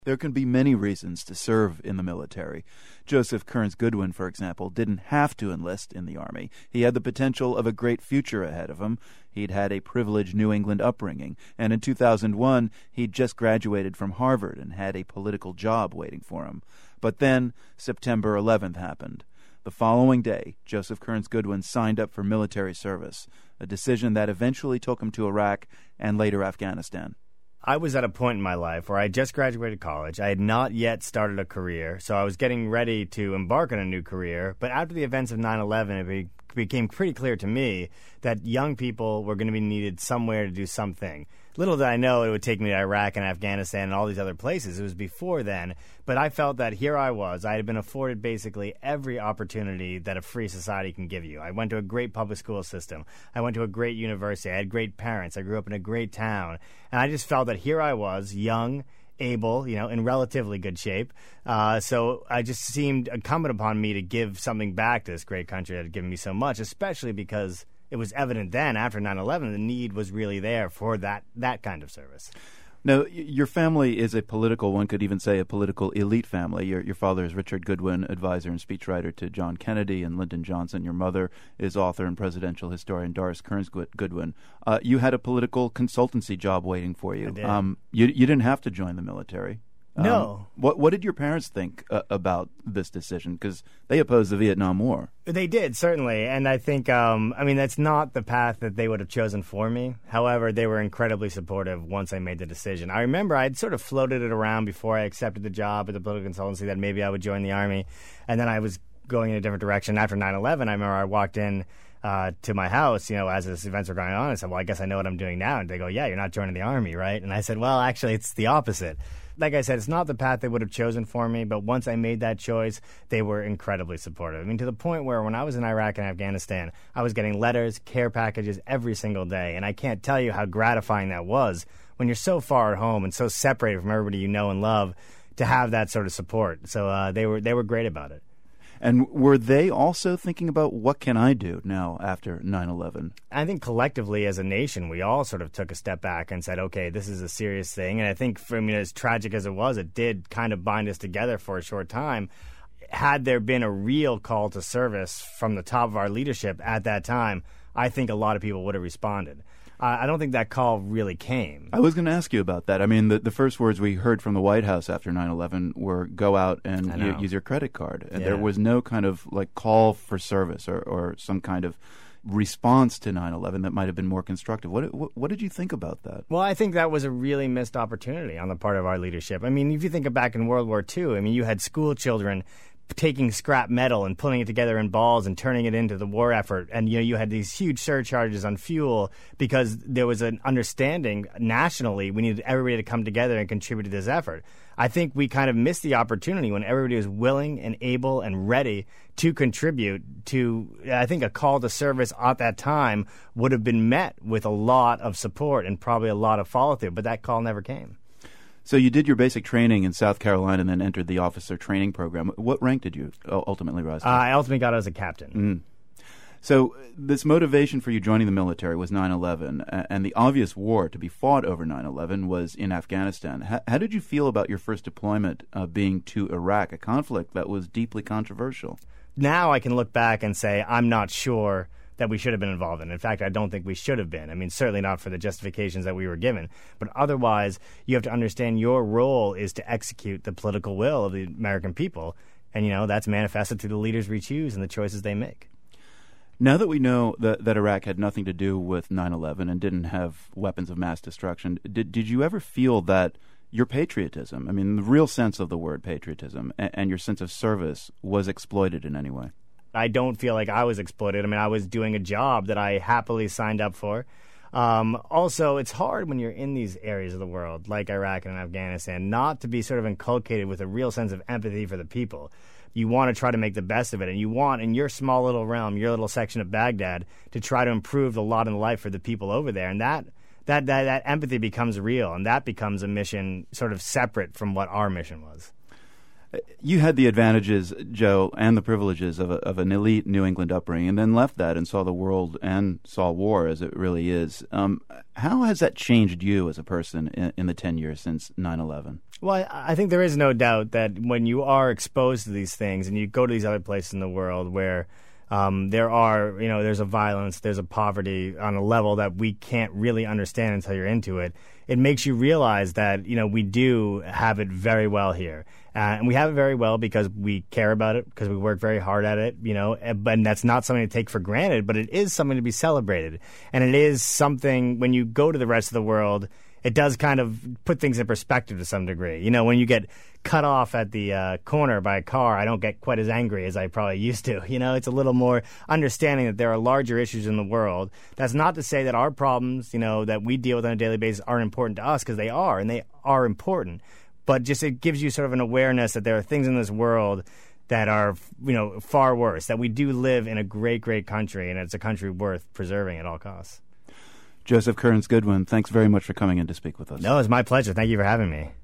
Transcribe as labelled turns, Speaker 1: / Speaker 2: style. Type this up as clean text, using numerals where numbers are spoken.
Speaker 1: There can be many reasons to serve in the military. Joseph Kearns Goodwin, for example, didn't have to enlist in the Army. He had the potential of a great future ahead of him. He'd had a privileged New England upbringing, and in 2001, he'd just graduated from Harvard and had a political job waiting for him. But then, September 11th happened. The following day, Joseph Kearns Goodwin signed up for military service, a decision that eventually took him to Iraq and later Afghanistan.
Speaker 2: I was at a point in my life where I just graduated college. I had not yet started a career, so I was getting ready to embark on a new career. But after the events of 9/11, it became pretty clear to me that young people were going to be needed somewhere to do something. Little did I know it would take me to Iraq and Afghanistan and all these other places. It was before then. But I felt that here I was. I had been afforded basically every opportunity that a free society can give you. I went to a great public school system. I went to a great university. I had great parents. I grew up in a great town. And I just felt that here I was, young, able, in relatively good shape. So I just seemed incumbent upon me to give something back to this great country that had given me so much, especially because it was evident then, after 9/11, the need was really there for that kind of service.
Speaker 1: Now, your family is a political, one could even say a political elite family. Your father is Richard Goodwin, advisor and speechwriter to John Kennedy and Lyndon Johnson. Your mother is author and presidential historian Doris Kearns Goodwin. You had a political consultancy job waiting for you.
Speaker 2: I did.
Speaker 1: You didn't have to join the military.
Speaker 2: No.
Speaker 1: What did your parents think about this decision? Because they opposed the Vietnam War.
Speaker 2: They did, certainly. And I think, that's not the path that they would have chosen for me. However, they were incredibly supportive once I made the decision. I remember I'd sort of floated it around before I accepted the job at the political consultancy that maybe I would join the Army. And then I was going in a different direction. After 9/11, I remember I walked in to my house, as these events were going on. I said, well, I guess I know what I'm doing now. And they go, yeah, you're not joining the Army, right? And I said, well, actually, it's the opposite. Like I said, it's not the path they would have chosen for me, but once I made that choice, they were incredibly supportive. To the point where when I was in Iraq and Afghanistan, I was getting letters, care packages every single day, and I can't tell you how gratifying that was when you're so far at home and so separated from everybody you know and love to have that sort of support. So they were great about it.
Speaker 1: And were they also thinking about what can I do now after 9/11?
Speaker 2: I think collectively as a nation, we all sort of took a step back and said, okay, this is a serious thing. And I think, as tragic as it was, it did kind of bind us together for a short time. Had there been a real call to service from the top of our leadership at that time, I think a lot of people would have responded. I don't think that call really came.
Speaker 1: I was going to ask you about that. The first words we heard from the White House after 9/11 were go out and use your credit card. And there was no kind of call for service or some kind of response to 9/11 that might have been more constructive. What did you think about that?
Speaker 2: Well, I think that was a really missed opportunity on the part of our leadership. If you think back in World War II, you had school children taking scrap metal and putting it together in balls and turning it into the war effort. And, you had these huge surcharges on fuel because there was an understanding nationally we needed everybody to come together and contribute to this effort. I think we kind of missed the opportunity when everybody was willing and able and ready to contribute to, I think a call to service at that time would have been met with a lot of support and probably a lot of follow-through, but that call never came.
Speaker 1: So you did your basic training in South Carolina and then entered the officer training program. What rank did you ultimately rise to?
Speaker 2: I ultimately got as a captain.
Speaker 1: Mm. So this motivation for you joining the military was 9/11, and the obvious war to be fought over 9/11 was in Afghanistan. How did you feel about your first deployment being to Iraq, a conflict that was deeply controversial?
Speaker 2: Now I can look back and say I'm not sure that we should have been involved in. In fact, I don't think we should have been. Certainly not for the justifications that we were given. But otherwise, you have to understand your role is to execute the political will of the American people. And, that's manifested through the leaders we choose and the choices they make.
Speaker 1: Now that we know that Iraq had nothing to do with 9/11 and didn't have weapons of mass destruction, did you ever feel that your patriotism, the real sense of the word patriotism, and your sense of service was exploited in any way?
Speaker 2: I don't feel like I was exploited. I was doing a job that I happily signed up for. Also, it's hard when you're in these areas of the world, like Iraq and Afghanistan, not to be sort of inculcated with a real sense of empathy for the people. You want to try to make the best of it, and you want, in your small little realm, your little section of Baghdad, to try to improve the lot in life for the people over there. And that empathy becomes real, and that becomes a mission sort of separate from what our mission was.
Speaker 1: You had the advantages, Joe, and the privileges of an elite New England upbringing, and then left that and saw the world and saw war as it really is. How has that changed you as a person in the 10 years since 9/11?
Speaker 2: Well, I think there is no doubt that when you are exposed to these things and you go to these other places in the world where there's a violence, there's a poverty on a level that we can't really understand until you're into it. It makes you realize that, we do have it very well here. And we have it very well because we care about it, because we work very hard at it, and that's not something to take for granted, but it is something to be celebrated. And it is something, when you go to the rest of the world, it does kind of put things in perspective to some degree. When you get cut off at the corner by a car, I don't get quite as angry as I probably used to. It's a little more understanding that there are larger issues in the world. That's not to say that our problems, that we deal with on a daily basis aren't important to us, because they are, and they are important. But just it gives you sort of an awareness that there are things in this world that are, far worse, that we do live in a great, great country, and it's a country worth preserving at all costs.
Speaker 1: Joseph Kearns Goodwin, thanks very much for coming in to speak with us.
Speaker 2: No, it's my pleasure. Thank you for having me.